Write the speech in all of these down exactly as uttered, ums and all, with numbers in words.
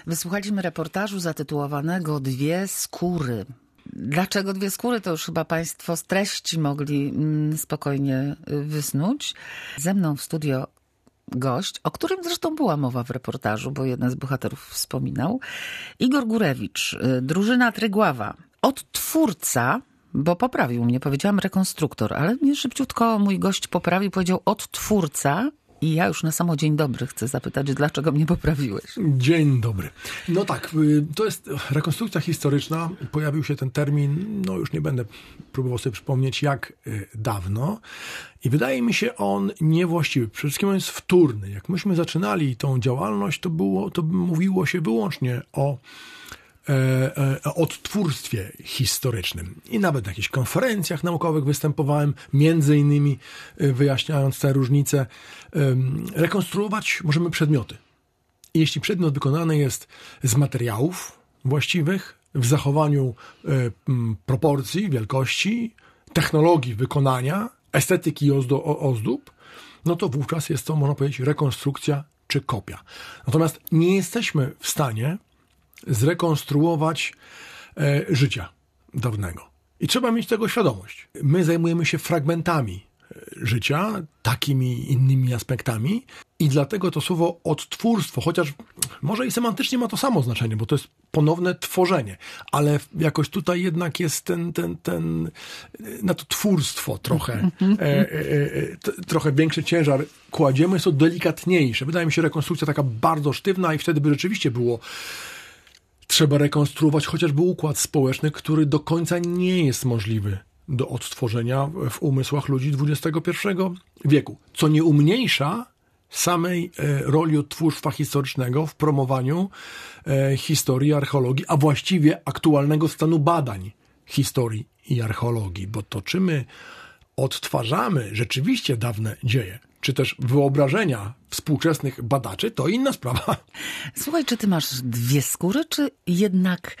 Wysłuchaliśmy reportażu zatytułowanego Dwie skóry. Dlaczego dwie skóry? To już chyba Państwo z treści mogli mm, spokojnie wysnuć. Ze mną w studio gość, o którym zresztą była mowa w reportażu, bo jeden z bohaterów wspominał. Igor Górewicz, drużyna Trygława. Odtwórca, bo poprawił mnie, powiedziałam rekonstruktor, ale mnie szybciutko mój gość poprawił, powiedział odtwórca. I ja już na samo dzień dobry chcę zapytać, dlaczego mnie poprawiłeś? Dzień dobry. No tak, to jest rekonstrukcja historyczna. Pojawił się ten termin, no już nie będę próbował sobie przypomnieć jak dawno. I wydaje mi się on niewłaściwy. Przede wszystkim on jest wtórny. Jak myśmy zaczynali tą działalność, to było, to mówiło się wyłącznie o o odtwórstwie historycznym. I nawet na jakichś konferencjach naukowych występowałem, między innymi wyjaśniając te różnice. Rekonstruować możemy przedmioty. I jeśli przedmiot wykonany jest z materiałów właściwych, w zachowaniu proporcji, wielkości, technologii wykonania, estetyki i ozdób, no to wówczas jest to, można powiedzieć, rekonstrukcja czy kopia. Natomiast nie jesteśmy w stanie zrekonstruować e, życia dawnego. I trzeba mieć tego świadomość. My zajmujemy się fragmentami życia, takimi innymi aspektami i dlatego to słowo odtwórstwo, chociaż może i semantycznie ma to samo znaczenie, bo to jest ponowne tworzenie, ale jakoś tutaj jednak jest ten, ten, ten na to twórstwo trochę, e, e, e, t, trochę większy ciężar kładziemy, jest to delikatniejsze. Wydaje mi się rekonstrukcja taka bardzo sztywna i wtedy by rzeczywiście było trzeba rekonstruować chociażby układ społeczny, który do końca nie jest możliwy do odtworzenia w umysłach ludzi dwudziestego pierwszego wieku. Co nie umniejsza samej roli odtwórstwa historycznego w promowaniu historii, archeologii, a właściwie aktualnego stanu badań historii i archeologii. Bo to, czy my odtwarzamy rzeczywiście dawne dzieje, czy też wyobrażenia współczesnych badaczy, to inna sprawa. Słuchaj, czy ty masz dwie skóry, czy jednak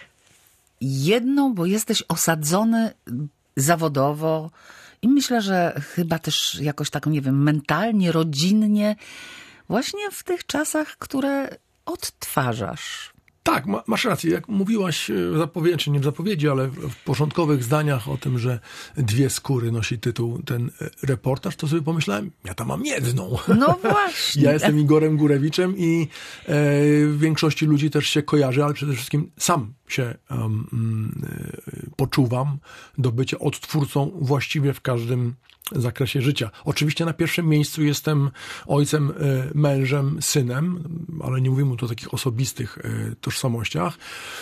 jedną, bo jesteś osadzony zawodowo i myślę, że chyba też jakoś tak, nie wiem, mentalnie, rodzinnie, właśnie w tych czasach, które odtwarzasz. Tak, ma, masz rację. Jak mówiłaś w zapowiedzi, czy nie w zapowiedzi, ale w początkowych zdaniach o tym, że dwie skóry nosi tytuł ten reportaż, to sobie pomyślałem, ja tam mam jedną. No właśnie. Ja jestem Igorem Górewiczem i e, w większości ludzi też się kojarzy, ale przede wszystkim sam się um, e, poczuwam do bycia odtwórcą właściwie w każdym zakresie życia. Oczywiście na pierwszym miejscu jestem ojcem, mężem, synem, ale nie mówimy tu o takich osobistych tożsamościach,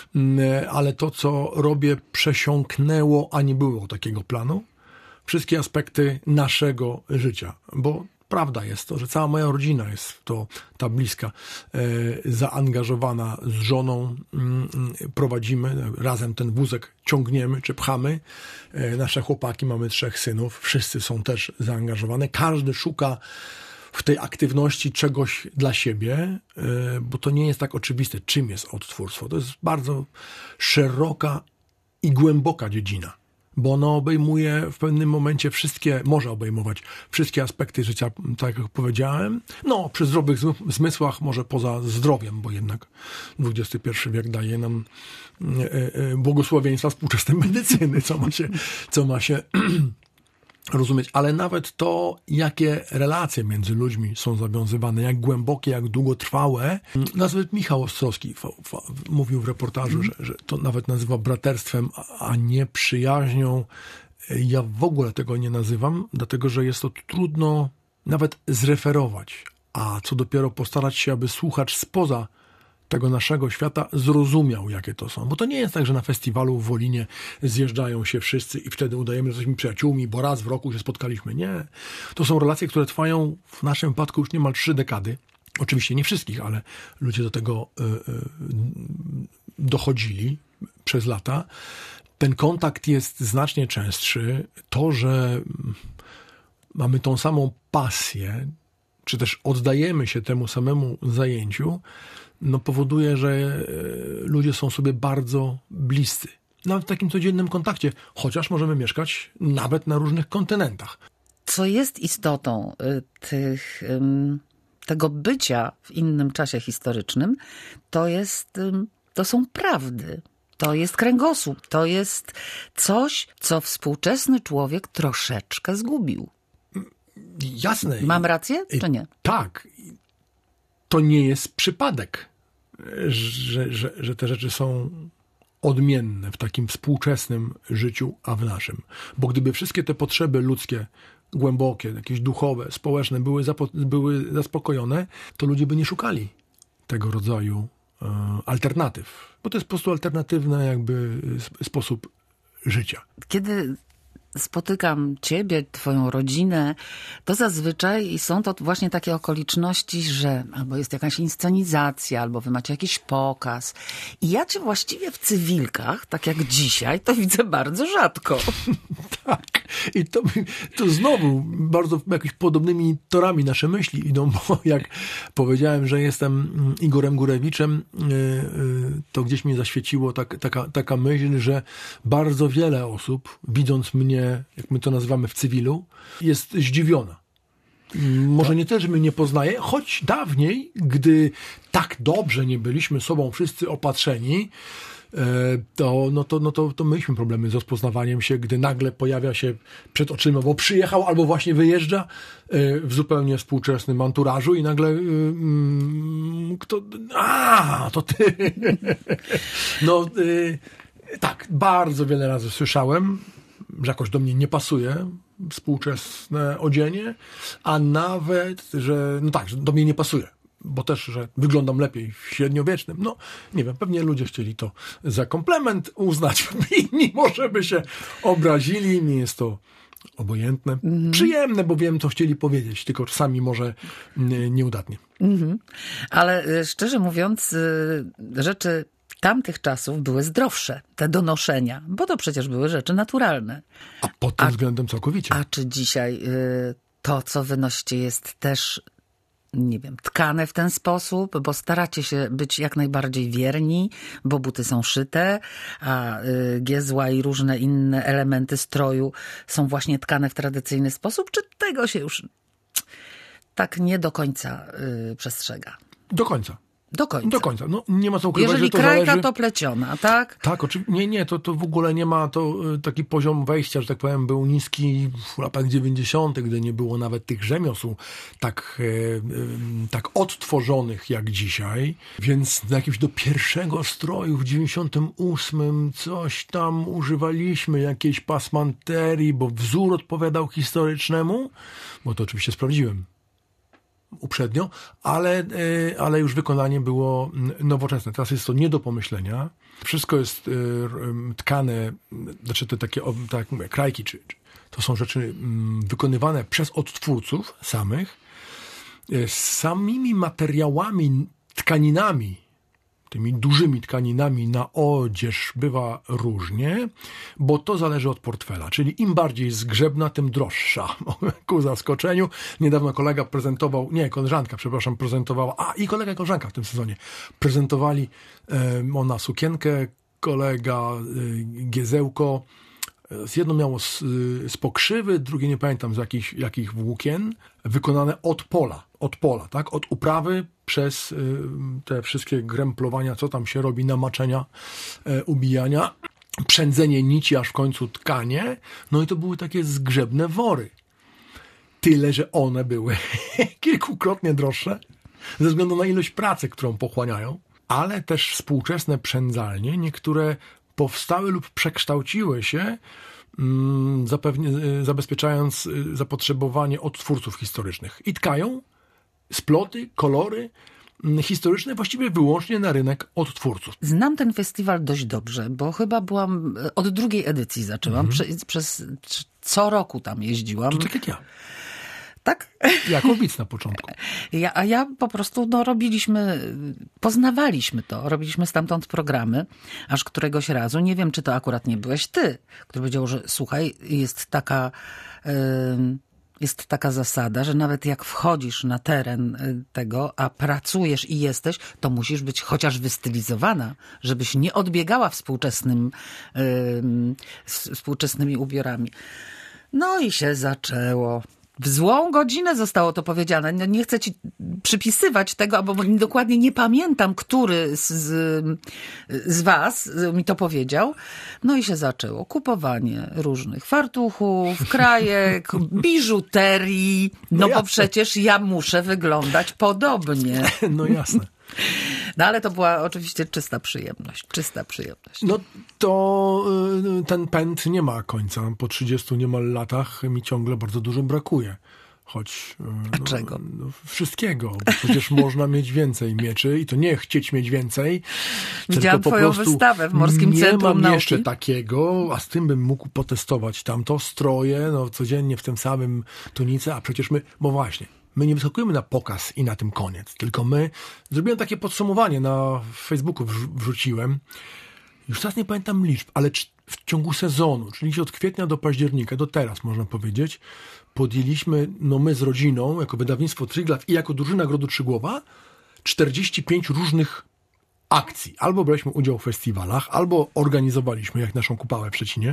ale to, co robię, przesiąknęło, a nie było takiego planu, wszystkie aspekty naszego życia, bo prawda jest to, że cała moja rodzina jest w to, ta bliska, e, zaangażowana z żoną. M, prowadzimy, razem ten wózek ciągniemy czy pchamy. E, nasze chłopaki, mamy trzech synów, wszyscy są też zaangażowane. Każdy szuka w tej aktywności czegoś dla siebie, e, bo to nie jest tak oczywiste, czym jest odtwórstwo. To jest bardzo szeroka i głęboka dziedzina, bo ono obejmuje w pewnym momencie wszystkie, może obejmować wszystkie aspekty życia, tak jak powiedziałem. No, przy zdrowych zmysłach, może poza zdrowiem, bo jednak dwudziesty pierwszy wiek daje nam błogosławieństwa współczesnej medycyny, co ma się, co ma się rozumieć, ale nawet to, jakie relacje między ludźmi są zawiązywane, jak głębokie, jak długotrwałe. Nawet Michał Ostrowski f- f- mówił w reportażu, mm. że, że to nawet nazywa braterstwem, a nie przyjaźnią. Ja w ogóle tego nie nazywam, dlatego że jest to trudno nawet zreferować, a co dopiero postarać się, aby słuchacz spoza tego naszego świata zrozumiał, jakie to są. Bo to nie jest tak, że na festiwalu w Wolinie zjeżdżają się wszyscy i wtedy udajemy, że jesteśmy przyjaciółmi, bo raz w roku się spotkaliśmy. Nie. To są relacje, które trwają w naszym wypadku już niemal trzy dekady. Oczywiście nie wszystkich, ale ludzie do tego y, y, dochodzili przez lata. Ten kontakt jest znacznie częstszy. To, że mamy tą samą pasję, czy też oddajemy się temu samemu zajęciu, no powoduje, że ludzie są sobie bardzo bliscy. Nawet w takim codziennym kontakcie, chociaż możemy mieszkać nawet na różnych kontynentach. Co jest istotą tych, tego bycia w innym czasie historycznym, to jest, to są prawdy. To jest kręgosłup. To jest coś, co współczesny człowiek troszeczkę zgubił. Jasne. Mam rację, czy nie? Tak. To nie jest przypadek, że, że, że te rzeczy są odmienne w takim współczesnym życiu, a w naszym. Bo gdyby wszystkie te potrzeby ludzkie, głębokie, jakieś duchowe, społeczne były, zapo- były zaspokojone, to ludzie by nie szukali tego rodzaju e, alternatyw. Bo to jest po prostu alternatywny jakby sposób życia. Kiedy spotykam ciebie, twoją rodzinę, to zazwyczaj są to właśnie takie okoliczności, że albo jest jakaś inscenizacja, albo wy macie jakiś pokaz. I ja cię właściwie w cywilkach, tak jak dzisiaj, to widzę bardzo rzadko. Tak. I to, to znowu bardzo jakimiś podobnymi torami nasze myśli idą, bo jak powiedziałem, że jestem Igorem Górewiczem, to gdzieś mnie zaświeciło tak, taka, taka myśl, że bardzo wiele osób, widząc mnie, jak my to nazywamy w cywilu, jest zdziwiona. Może nie też mnie nie poznaje, choć dawniej, gdy tak dobrze nie byliśmy sobą wszyscy opatrzeni, to, no to, no to, to mieliśmy problemy z rozpoznawaniem się, gdy nagle pojawia się przed oczyma, bo przyjechał albo właśnie wyjeżdża w zupełnie współczesnym anturażu i nagle mm, kto, a, to ty. No tak, bardzo wiele razy słyszałem, że jakoś do mnie nie pasuje współczesne odzienie, a nawet, że no tak, że do mnie nie pasuje. Bo też, że wyglądam lepiej w średniowiecznym. No, nie wiem, pewnie ludzie chcieli to za komplement uznać. Inni może by się obrazili. Mi jest to obojętne. Mm-hmm. Przyjemne, bo wiem, co chcieli powiedzieć, tylko czasami może nieudatnie. Mm-hmm. Ale szczerze mówiąc, rzeczy tamtych czasów były zdrowsze, te donoszenia, bo to przecież były rzeczy naturalne. A pod tym a, względem całkowicie. A czy dzisiaj to, co wynosicie, jest też, nie wiem, tkane w ten sposób, bo staracie się być jak najbardziej wierni, bo buty są szyte, a giezła i różne inne elementy stroju są właśnie tkane w tradycyjny sposób, czy tego się już tak nie do końca y, przestrzega? Do końca. Do końca. Do końca. No, nie ma co ukrywać, Jeżeli że to krajka, zależy... to pleciona, tak? Tak, oczywiście. Nie, nie, to, to w ogóle nie ma, to taki poziom wejścia, że tak powiem, był niski w latach dziewięćdziesiątych, gdy nie było nawet tych rzemiosł tak, e, tak odtworzonych jak dzisiaj. Więc jakimś do pierwszego stroju w dziewięćdziesiątym ósmym coś tam używaliśmy, jakiejś pasmanterii, bo wzór odpowiadał historycznemu, bo to oczywiście sprawdziłem uprzednio, ale, ale już wykonanie było nowoczesne. Teraz jest to nie do pomyślenia. Wszystko jest tkane, znaczy te takie, tak jak mówię, krajki, czy, czy to są rzeczy wykonywane przez odtwórców samych, z samymi materiałami, tkaninami, tymi dużymi tkaninami na odzież bywa różnie, bo to zależy od portfela, czyli im bardziej zgrzebna, tym droższa. Ku zaskoczeniu. Niedawno kolega prezentował, nie, koleżanka, przepraszam, prezentowała, a i kolega i koleżanka w tym sezonie, prezentowali e, ona sukienkę, kolega e, giezełko, z jedno miało z, z pokrzywy, drugie nie pamiętam z jakich, jakich włókien, wykonane od pola, od pola, tak, od uprawy przez y, te wszystkie gremplowania, co tam się robi, namaczenia, y, ubijania, przędzenie nici, aż w końcu tkanie, no i to były takie zgrzebne wory. Tyle, że one były kilkukrotnie droższe, ze względu na ilość pracy, którą pochłaniają, ale też współczesne przędzalnie, niektóre powstały lub przekształciły się, zapewnie, zabezpieczając zapotrzebowanie odtwórców historycznych. I tkają sploty, kolory historyczne właściwie wyłącznie na rynek odtwórców. Znam ten festiwal dość dobrze, bo chyba byłam, od drugiej edycji zaczęłam, mm-hmm. przez, przez co roku tam jeździłam. To tak jak ja. Tak? Jako widz na początku. Ja, a ja po prostu, no, robiliśmy, poznawaliśmy to, robiliśmy stamtąd programy, aż któregoś razu, nie wiem, czy to akurat nie byłeś ty, który powiedział, że słuchaj, jest taka, yy, jest taka zasada, że nawet jak wchodzisz na teren tego, a pracujesz i jesteś, to musisz być chociaż wystylizowana, żebyś nie odbiegała współczesnym, yy, współczesnymi ubiorami. No i się zaczęło. W złą godzinę zostało to powiedziane. No, nie chcę ci przypisywać tego, bo dokładnie nie pamiętam, który z, z was mi to powiedział. No i się zaczęło kupowanie różnych fartuchów, krajek, biżuterii. No, no bo przecież ja muszę wyglądać podobnie. No jasne. No ale to była oczywiście czysta przyjemność, czysta przyjemność. No to y, ten pęd nie ma końca. Po trzydziestu niemal latach mi ciągle bardzo dużo brakuje. Choć... Y, A no, czego? No, wszystkiego. Bo przecież można mieć więcej mieczy i to nie chcieć mieć więcej. Widziałam po twoją prostu wystawę w Morskim nie Centrum mam Nauki. jeszcze takiego, a z tym bym mógł potestować tamto. Stroje, no codziennie w tym samym tunice, a przecież my, bo właśnie, my nie wyskakujemy na pokaz i na tym koniec, tylko my, zrobiłem takie podsumowanie, na Facebooku wrzuciłem, już teraz nie pamiętam liczb, ale w ciągu sezonu, czyli od kwietnia do października, do teraz można powiedzieć, podjęliśmy, no my z rodziną, jako wydawnictwo Triglav i jako drużyna Grodu Trzygłowa, czterdzieści pięć różnych akcji. Albo braliśmy udział w festiwalach, albo organizowaliśmy, jak naszą Kupałę w Szczecinie,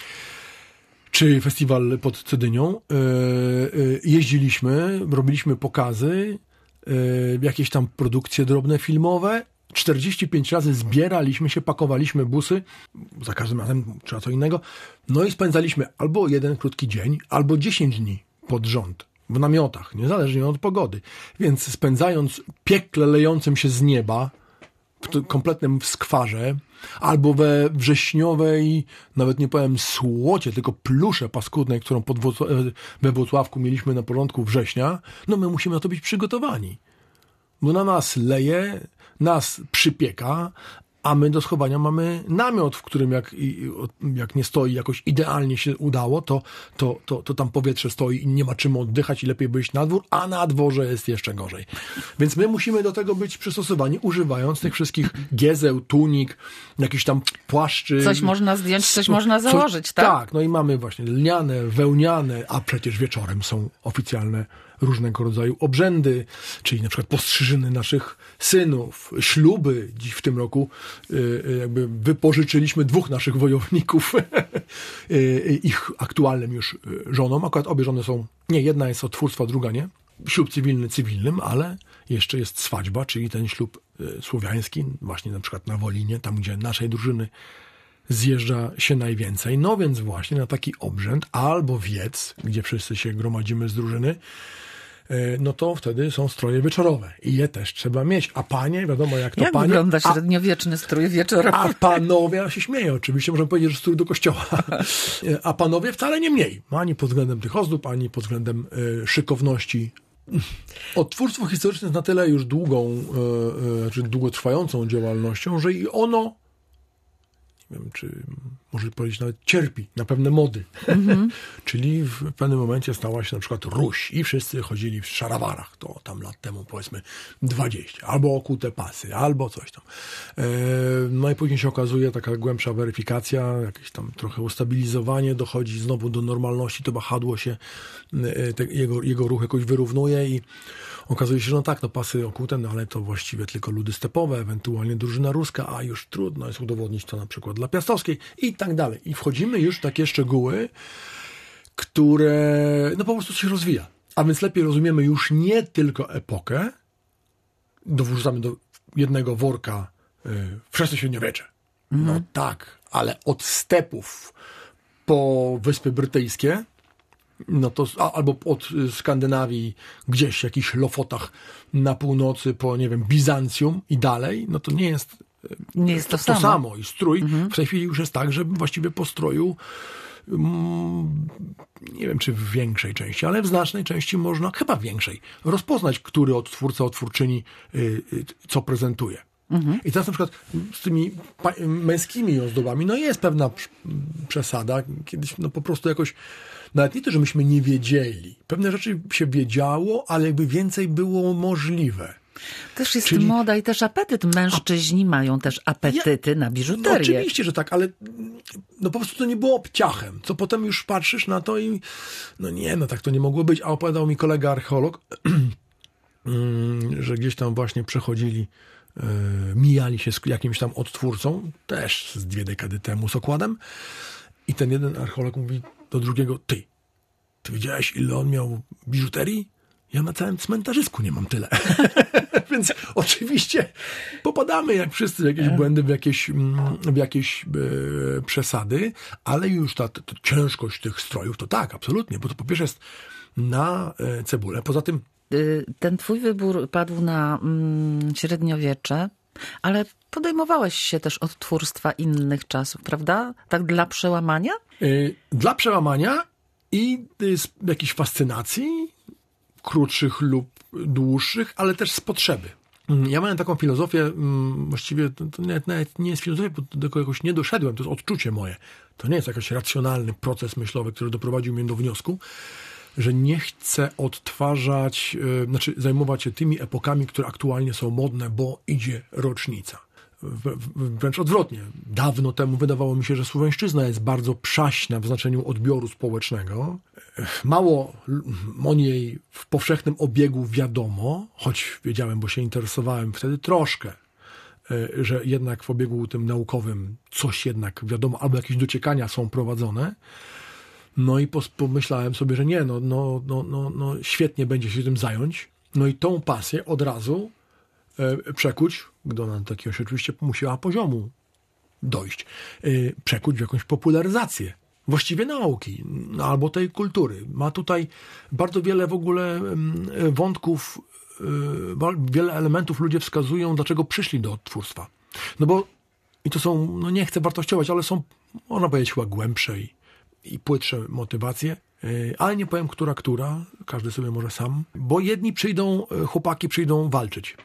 czy festiwal pod Cedynią, jeździliśmy, robiliśmy pokazy, jakieś tam produkcje drobne filmowe, czterdzieści pięć razy zbieraliśmy się, pakowaliśmy busy, za każdym razem trzeba co innego, no i spędzaliśmy albo jeden krótki dzień, albo dziesięć dni pod rząd, w namiotach, niezależnie od pogody. Więc spędzając piekle lejącym się z nieba, w kompletnym skwarze, albo we wrześniowej, nawet nie powiem słocie, tylko plusze paskudnej, którą pod Włocław- we Włocławku mieliśmy na porządku września, no my musimy na to być przygotowani. Bo na nas leje, nas przypieka, a my do schowania mamy namiot, w którym jak, jak nie stoi jakoś idealnie się udało, to, to, to, to tam powietrze stoi i nie ma czym oddychać i lepiej wyjść na dwór, a na dworze jest jeszcze gorzej. Więc my musimy do tego być przystosowani, używając tych wszystkich giezeł, tunik, jakichś tam płaszczy. Coś można zdjąć, coś można założyć, coś, tak? Tak, no i mamy właśnie lniane, wełniane, a przecież wieczorem są oficjalne różnego rodzaju obrzędy, czyli na przykład postrzyżyny naszych synów, śluby. Dziś w tym roku y, jakby wypożyczyliśmy dwóch naszych wojowników y, ich aktualnym już żonom. Akurat obie żony są, nie, jedna jest od twórstwa, druga nie. Ślub cywilny cywilnym, ale jeszcze jest swadźba, czyli ten ślub y, słowiański, właśnie na przykład na Wolinie, tam gdzie naszej drużyny zjeżdża się najwięcej. No więc właśnie na taki obrzęd albo wiec, gdzie wszyscy się gromadzimy z drużyny, no to wtedy są stroje wieczorowe i je też trzeba mieć. A panie, wiadomo jak to jak panie... Jak wygląda średniowieczny strój wieczorowy? A panowie, ja się śmieję oczywiście, możemy powiedzieć, że strój do kościoła. A panowie wcale nie mniej. Ani pod względem tych ozdób, ani pod względem y, szykowności. Odtwórstwo historyczne jest na tyle już długą, y, y, czy długotrwającą działalnością, że i ono, nie wiem, czy może powiedzieć nawet cierpi na pewne mody. Mm-hmm. Czyli w pewnym momencie stała się na przykład Ruś i wszyscy chodzili w szarawarach. To tam lat temu powiedzmy dwadzieścia. Albo okute pasy, albo coś tam. E, no i później się okazuje taka głębsza weryfikacja, jakieś tam trochę ustabilizowanie, dochodzi znowu do normalności, to wahadło się, e, te, jego, jego ruch jakoś wyrównuje i okazuje się, że no tak, no pasy okute, no ale to właściwie tylko ludy stepowe, ewentualnie drużyna ruska, a już trudno jest udowodnić to na przykład dla Piastowskiej i tak dalej. I wchodzimy już w takie szczegóły, które no po prostu się rozwija. A więc lepiej rozumiemy już nie tylko epokę, dowrzucamy do jednego worka y, wczesne średniowiecze. Mm. No tak, ale od stepów po Wyspy Brytyjskie, no to, a, albo od Skandynawii gdzieś w jakichś Lofotach na północy po, nie wiem, Bizancjum i dalej, no to nie jest nie jest to, to samo. samo. I strój mhm. w tej chwili już jest tak, że właściwie po stroju mm, nie wiem, czy w większej części, ale w znacznej części można, chyba w większej, rozpoznać, który odtwórca, odtwórczyni y, y, co prezentuje. Mhm. I teraz na przykład z tymi pa- męskimi ozdobami, no jest pewna przesada. Kiedyś no po prostu jakoś nawet nie to, że myśmy nie wiedzieli. Pewne rzeczy się wiedziało, ale jakby więcej było możliwe. Też jest Czyli... moda i też apetyt. Mężczyźni A... mają też apetyty ja... na biżuterię. No oczywiście, że tak, ale no po prostu to nie było obciachem. Co potem już patrzysz na to i no nie, no tak to nie mogło być. A opowiadał mi kolega archeolog, że gdzieś tam właśnie przechodzili, mijali się z jakimś tam odtwórcą, też z dwie dekady temu z okładem. I ten jeden archeolog mówi do drugiego, ty, ty wiedziałeś, ile on miał biżuterii? Ja na całym cmentarzysku nie mam tyle. Więc oczywiście popadamy jak wszyscy w jakieś błędy, w jakieś, w jakieś e, przesady, ale już ta, ta, ta ciężkość tych strojów to tak, absolutnie, bo to po pierwsze jest na e, cebulę. Poza tym ten twój wybór padł na mm, średniowiecze, ale podejmowałeś się też od twórstwa innych czasów, prawda? Tak dla przełamania? E, dla przełamania i e, z jakiejś fascynacji, krótszych lub dłuższych, ale też z potrzeby. Ja miałem taką filozofię, właściwie to, to nawet nie jest filozofia, bo do tego jakoś nie doszedłem, to jest odczucie moje. To nie jest jakiś racjonalny proces myślowy, który doprowadził mnie do wniosku, że nie chcę odtwarzać, yy, znaczy zajmować się tymi epokami, które aktualnie są modne, bo idzie rocznica. Wręcz odwrotnie. Dawno temu wydawało mi się, że słowiańszczyzna jest bardzo przaśna w znaczeniu odbioru społecznego. Mało o niej w powszechnym obiegu wiadomo, choć wiedziałem, bo się interesowałem wtedy troszkę, że jednak w obiegu tym naukowym coś jednak wiadomo, albo jakieś dociekania są prowadzone. No i pomyślałem sobie, że nie, no, no, no, no, no świetnie będzie się tym zająć. No i tą pasję od razu przekuć, gdy ona do takiego się oczywiście musiała poziomu dojść, przekuć w jakąś popularyzację właściwie nauki, albo tej kultury. Ma tutaj bardzo wiele w ogóle wątków, wiele elementów ludzie wskazują, dlaczego przyszli do odtwórstwa. No bo, i to są, no nie chcę wartościować, ale są, można powiedzieć, chyba głębsze i, i płytsze motywacje, ale nie powiem, która, która, każdy sobie może sam, bo jedni przyjdą, chłopaki przyjdą walczyć,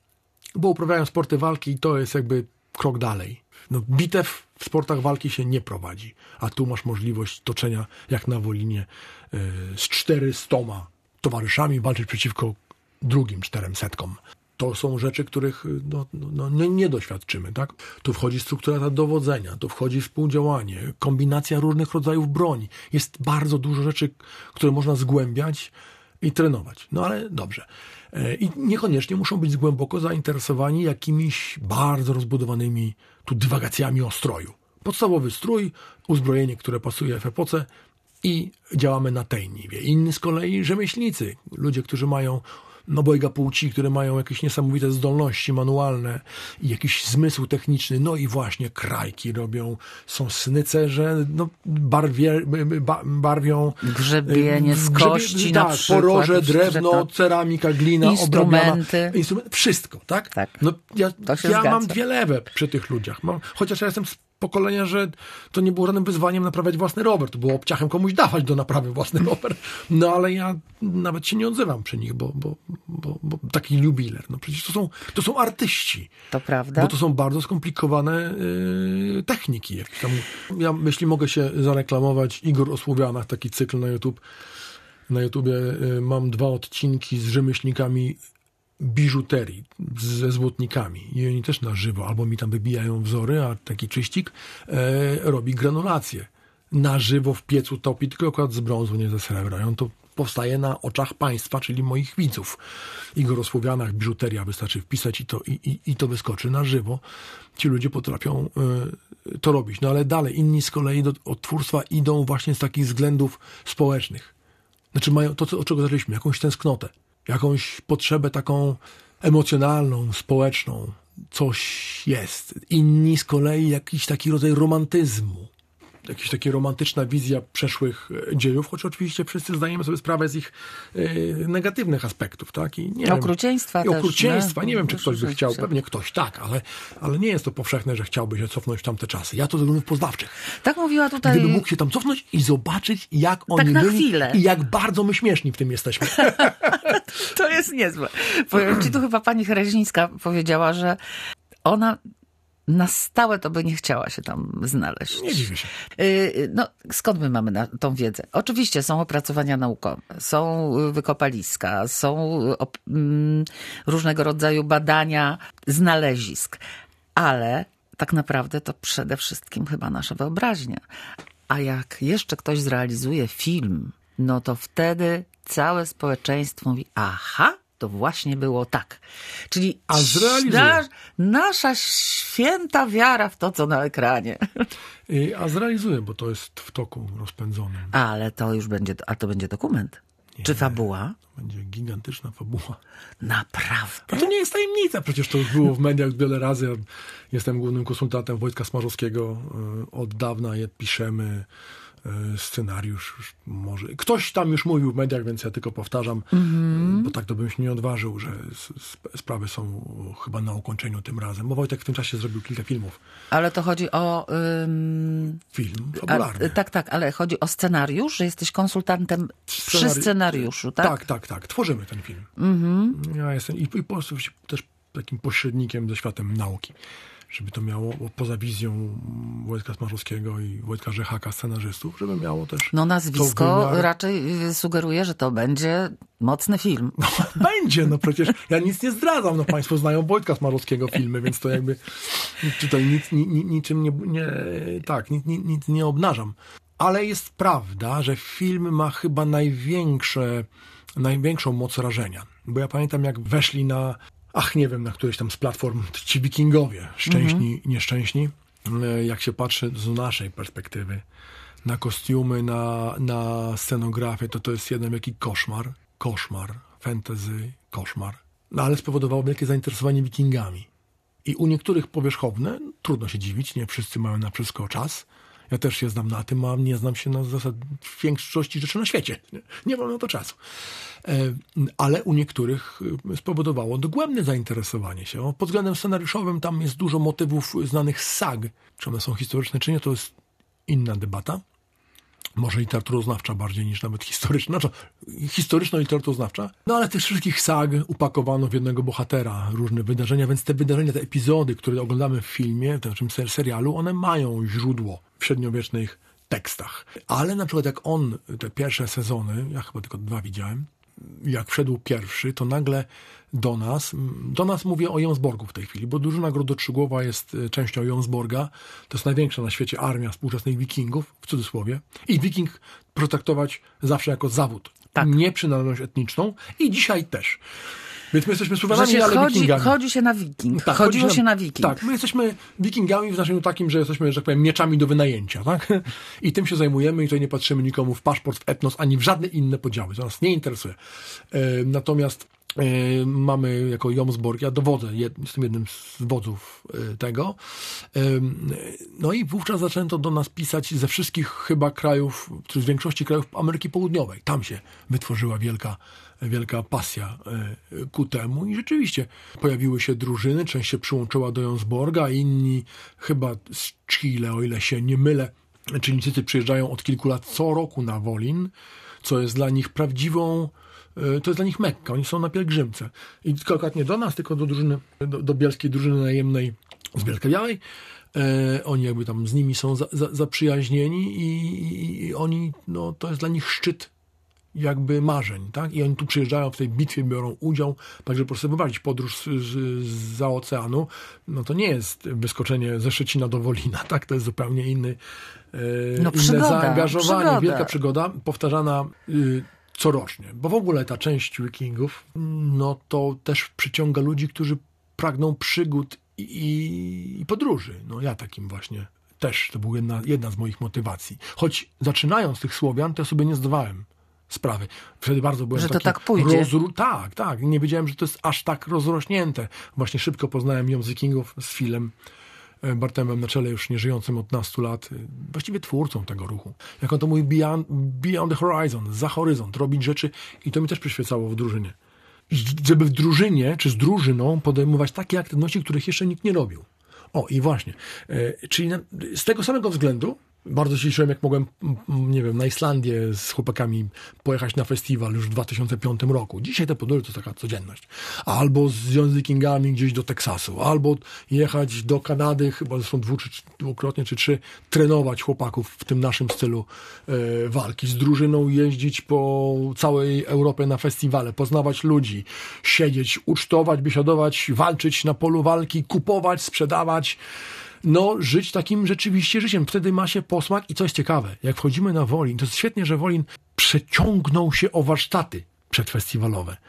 bo uprawiają sporty walki i to jest jakby krok dalej. No, bitew w sportach walki się nie prowadzi, a tu masz możliwość toczenia jak na Wolinie yy, z czterystoma towarzyszami walczyć przeciwko drugim czteremsetkom. To są rzeczy, których no, no, nie, nie doświadczymy, tak? Tu wchodzi struktura dowodzenia, tu wchodzi współdziałanie, kombinacja różnych rodzajów broni. Jest bardzo dużo rzeczy, które można zgłębiać i trenować. No ale dobrze. I niekoniecznie muszą być głęboko zainteresowani jakimiś bardzo rozbudowanymi tu dywagacjami o stroju. Podstawowy strój, uzbrojenie, które pasuje w epoce i działamy na tej niwie. Inni z kolei rzemieślnicy, ludzie, którzy mają obojga płci, które mają jakieś niesamowite zdolności manualne i jakiś zmysł techniczny, no i właśnie krajki robią, są snycerze, no barwie, barwią grzebienie z kości, tak, na przykład, poroże, drewno, to... ceramika, glina, instrumenty, instrumenty, wszystko, tak? tak. No, ja ja mam dwie lewe przy tych ludziach, mam, chociaż ja jestem z pokolenia, że to nie było żadnym wyzwaniem naprawiać własny rower, to było obciachem komuś dawać do naprawy własny rower, no ale ja nawet się nie odzywam przy nich, bo, bo, bo, bo taki jubiler, no przecież to są, to są artyści. To prawda. Bo to są bardzo skomplikowane y, techniki. Jakieś tam, ja jeśli mogę się zareklamować, Igor o Słowianach, taki cykl na YouTube, na YouTubie y, mam dwa odcinki z rzemieślnikami biżuterii, ze złotnikami i oni też na żywo, albo mi tam wybijają wzory, a taki czyścik e, robi granulację. Na żywo w piecu topi, tylko akurat z brązu, nie ze srebra. I on to powstaje na oczach państwa, czyli moich widzów. Igor o Słowianach, biżuteria, wystarczy wpisać i to, i, i, i to wyskoczy na żywo. Ci ludzie potrafią e, to robić. No ale dalej, inni z kolei do odtwórstwa idą właśnie z takich względów społecznych. Znaczy mają to, co, od czego zaczęliśmy, jakąś tęsknotę. Jakąś potrzebę taką emocjonalną, społeczną. Coś jest. Inni z kolei jakiś taki rodzaj romantyzmu. Jakaś taka romantyczna wizja przeszłych dziejów, choć oczywiście wszyscy zdajemy sobie sprawę z ich y, negatywnych aspektów, tak? I nie okrucieństwa wiem, też. I okrucieństwa. Nie, nie wiem, czy ktoś by chciał. Pewnie ktoś tak, ale, ale nie jest to powszechne, że chciałby się cofnąć w tamte czasy. Ja to ze względów poznawczych. Tak mówiła tutaj... Gdyby mógł się tam cofnąć i zobaczyć, jak oni tak na byli chwilę. I jak bardzo my śmieszni w tym jesteśmy. To jest niezłe. Powiem ci, tu chyba pani Herezińska powiedziała, że ona na stałe to by nie chciała się tam znaleźć. Nie dziwię się. No, skąd my mamy na tą wiedzę? Oczywiście są opracowania naukowe, są wykopaliska, są różnego rodzaju badania znalezisk, ale tak naprawdę to przede wszystkim chyba nasza wyobraźnia. A jak jeszcze ktoś zrealizuje film, no to wtedy całe społeczeństwo mówi, aha, to właśnie było tak. Czyli A zrealizuje. na, nasza święta wiara w to, co na ekranie. I, a zrealizuje, bo to jest w toku rozpędzonym. Ale to już będzie, a to będzie dokument. Nie, czy fabuła? To będzie gigantyczna fabuła. Naprawdę? A to nie jest tajemnica, przecież to już było w mediach wiele razy. Ja jestem głównym konsultantem Wojtka Smarzowskiego. Od dawna je piszemy. Scenariusz już może... Ktoś tam już mówił w mediach, więc ja tylko powtarzam, mm-hmm. bo tak to bym się nie odważył, że sp- sprawy są chyba na ukończeniu tym razem. Bo Wojtek w tym czasie zrobił kilka filmów. Ale to chodzi o... Ym... Film fabularny. A, tak, tak, ale chodzi o scenariusz, że jesteś konsultantem Scenari... przy scenariuszu, tak? Tak, tak, tak. Tworzymy ten film. Mm-hmm. Ja jestem i, i po prostu też takim pośrednikiem ze światem nauki. Żeby to miało, poza wizją Wojtka Smarzowskiego i Wojtka Rzechaka, scenarzystów, żeby miało też... No nazwisko raczej sugeruje, że to będzie mocny film. No, będzie, no przecież ja nic nie zdradzam, no państwo znają Wojtka Smarzowskiego filmy, więc to jakby tutaj nic, ni, ni, niczym nie, nie tak, nic, nic nie obnażam. Ale jest prawda, że film ma chyba największe, największą moc rażenia. Bo ja pamiętam, jak weszli na Ach, nie wiem, na którejś tam z platform ci wikingowie, szczęśni, mm-hmm. nieszczęśni. Jak się patrzy z naszej perspektywy na kostiumy, na, na scenografię, to to jest jeden wielki koszmar. Koszmar, fantasy, koszmar. No ale spowodowało wielkie zainteresowanie wikingami. I u niektórych powierzchowne, trudno się dziwić, nie wszyscy mają na wszystko czas. Ja też się znam na tym, a nie znam się na zasad większości rzeczy na świecie. Nie, nie mam na to czasu. Ale u niektórych spowodowało dogłębne zainteresowanie się. Pod względem scenariuszowym tam jest dużo motywów znanych z sag. Czy one są historyczne, czy nie, to jest inna debata. Może literaturoznawcza bardziej niż nawet historyczna. Znaczy, historyczno-literaturoznawcza. No ale tych wszystkich sag upakowano w jednego bohatera, różne wydarzenia, więc te wydarzenia, te epizody, które oglądamy w filmie, w tym serialu, one mają źródło w średniowiecznych tekstach. Ale na przykład jak on, te pierwsze sezony, ja chyba tylko dwa widziałem, jak wszedł pierwszy, to nagle do nas, do nas mówię o Jonsborgu w tej chwili, bo drużyna Grodotrzygłowa jest częścią Jonsborga. To jest największa na świecie armia współczesnych wikingów, w cudzysłowie. I wiking potraktować zawsze jako zawód. Tak. Nie przynależność etniczną. I dzisiaj też. Więc my jesteśmy Słowianami, ale chodzi, wikingami. Chodzi się na wiking. Tak, Chodziło chodzi się na wiking. Tak, my jesteśmy wikingami w znaczeniu takim, że jesteśmy, że tak powiem, mieczami do wynajęcia. Tak? I tym się zajmujemy i tutaj nie patrzymy nikomu w paszport, w etnos, ani w żadne inne podziały. To nas nie interesuje. E, natomiast e, mamy jako Jomsborg, ja dowodzę, jed, jestem jednym z wodzów e, tego. E, no i wówczas zaczęto do nas pisać ze wszystkich chyba krajów, czy z większości krajów Ameryki Południowej. Tam się wytworzyła wielka wielka pasja ku temu i rzeczywiście pojawiły się drużyny, część się przyłączyła do Jonsborga, inni chyba z Chile, o ile się nie mylę. Chilijczycy przyjeżdżają od kilku lat co roku na Wolin, co jest dla nich prawdziwą, to jest dla nich Mekka, oni są na pielgrzymce. I tylko nie do nas, tylko do drużyny, do, do bielskiej drużyny najemnej z Bielska-Białej. E, oni jakby tam z nimi są za, za, zaprzyjaźnieni i, i, i oni, no to jest dla nich szczyt jakby marzeń, tak? I oni tu przyjeżdżają, w tej bitwie biorą udział, tak żeby po prostu wyprowadzić podróż z, z, za oceanu, no to nie jest wyskoczenie ze Szczecina do Wolina, tak? To jest zupełnie inny, e, no, inne przygoda, zaangażowanie, przygoda. Wielka przygoda, powtarzana y, corocznie, bo w ogóle ta część wikingów, no to też przyciąga ludzi, którzy pragną przygód i, i, i podróży. No ja takim właśnie też, to była jedna, jedna z moich motywacji. Choć zaczynając tych Słowian, to ja sobie nie zdawałem sprawy. Wtedy bardzo byłem że to taki tak pójdzie. Rozru- tak, tak. Nie wiedziałem, że to jest aż tak rozrośnięte. Właśnie szybko poznałem ją z Wikingów z Philem Bartemem na czele, już nieżyjącym od nastu lat, właściwie twórcą tego ruchu. Jak on to mówi, beyond, beyond the horizon, za horyzont, robić rzeczy i to mi też przyświecało w drużynie. Żeby w drużynie, czy z drużyną podejmować takie aktywności, których jeszcze nikt nie robił. O, i właśnie. E, czyli na, z tego samego względu bardzo się cieszyłem, jak mogłem, nie wiem, na Islandię z chłopakami pojechać na festiwal już w dwa tysiące piątym roku. Dzisiaj te podróże to jest taka codzienność. Albo z Wikingami gdzieś do Teksasu, albo jechać do Kanady, chyba zresztą dwu, czy, dwukrotnie czy trzy, trenować chłopaków w tym naszym stylu e, walki. Z drużyną jeździć po całej Europie na festiwale, poznawać ludzi, siedzieć, ucztować, biesiadować, walczyć na polu walki, kupować, sprzedawać. No, żyć takim rzeczywiście życiem. Wtedy ma się posmak i co jest ciekawe, jak wchodzimy na Wolin, to jest świetnie, że Wolin przeciągnął się o warsztaty przedfestiwalowe.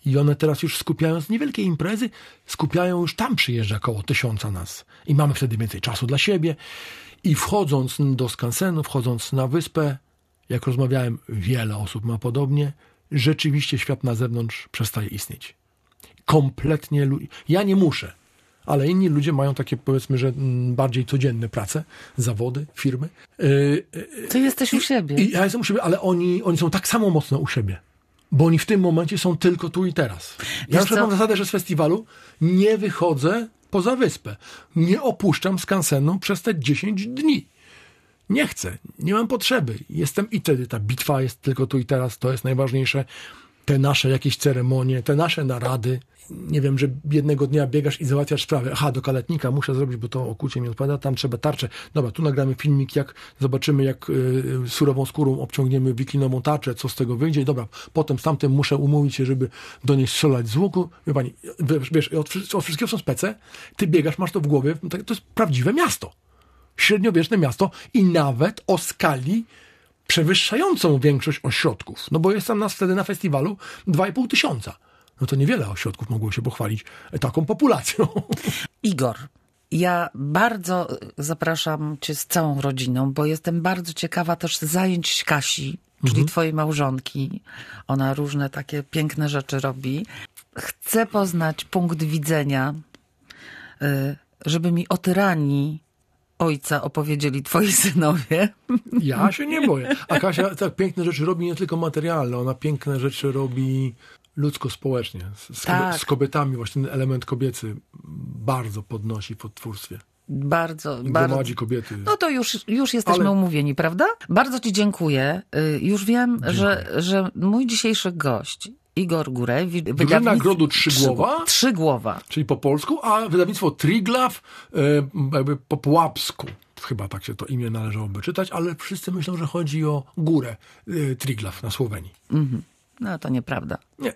I one teraz już skupiając niewielkie imprezy, skupiają, już tam przyjeżdża około tysiąca nas. I mamy wtedy więcej czasu dla siebie. I wchodząc do skansenu, wchodząc na wyspę, jak rozmawiałem, wiele osób ma podobnie, rzeczywiście świat na zewnątrz przestaje istnieć. Kompletnie, lu- ja nie muszę, ale inni ludzie mają takie, powiedzmy, że bardziej codzienne prace, zawody, firmy. Yy, Ty jesteś u siebie. I ja jestem u siebie, ale oni, oni są tak samo mocno u siebie. Bo oni w tym momencie są tylko tu i teraz. Ja na przykład mam zasadę, że z festiwalu nie wychodzę poza wyspę. Nie opuszczam skansenu przez te dziesięć dni. Nie chcę, nie mam potrzeby. Jestem i wtedy ta bitwa jest tylko tu i teraz, to jest najważniejsze. Te nasze jakieś ceremonie, te nasze narady. Nie wiem, że jednego dnia biegasz i załatwiasz sprawę. Aha, do kaletnika muszę zrobić, bo to okucie mi odpada, tam trzeba tarczę. Dobra, tu nagramy filmik, jak zobaczymy, jak y, surową skórą obciągniemy wiklinową tarczę, co z tego wyjdzie. Dobra, potem z tamtym muszę umówić się, żeby do niej strzelać z łuku. Wie pani, wiesz, wiesz od, od wszystkiego są spece, ty biegasz, masz to w głowie, to jest prawdziwe miasto. Średniowieczne miasto i nawet o skali przewyższającą większość ośrodków. No bo jest tam nas wtedy na festiwalu dwa i pół tysiąca. No to niewiele ośrodków mogło się pochwalić taką populacją. Igor, ja bardzo zapraszam cię z całą rodziną, bo jestem bardzo ciekawa też zajęć Kasi, czyli mhm. twojej małżonki. Ona różne takie piękne rzeczy robi. Chcę poznać punkt widzenia, żeby mi o tyranii ojca opowiedzieli twoi synowie. Ja się nie boję. A Kasia tak piękne rzeczy robi nie tylko materialne, ona piękne rzeczy robi ludzko-społecznie. Z, tak. z kobietami właśnie ten element kobiecy bardzo podnosi w odtwórstwie. Bardzo, gromadzi bardzo. kobiety. No to już, już jesteśmy Ale... umówieni, prawda? Bardzo ci dziękuję. Już wiem, że, że mój dzisiejszy gość Igor Górewicz. Drużyna Nagrodu Trzygłowa. Trzygłowa. Czyli po polsku, a wydawnictwo Triglav jakby po pułapsku. Chyba tak się to imię należałoby czytać, ale wszyscy myślą, że chodzi o górę Triglav na Słowenii. Mm-hmm. No to nieprawda. Nie.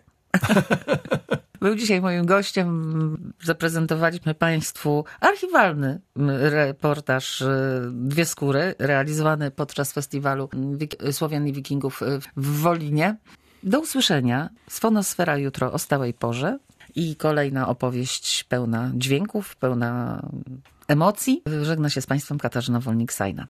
Był dzisiaj moim gościem. Zaprezentowaliśmy Państwu archiwalny reportaż Dwie skóry, realizowany podczas festiwalu Słowian i Wikingów w Wolinie. Do usłyszenia. Sfonosfera jutro o stałej porze i kolejna opowieść pełna dźwięków, pełna emocji. Żegna się z Państwem Katarzyna Wolnik-Sajna.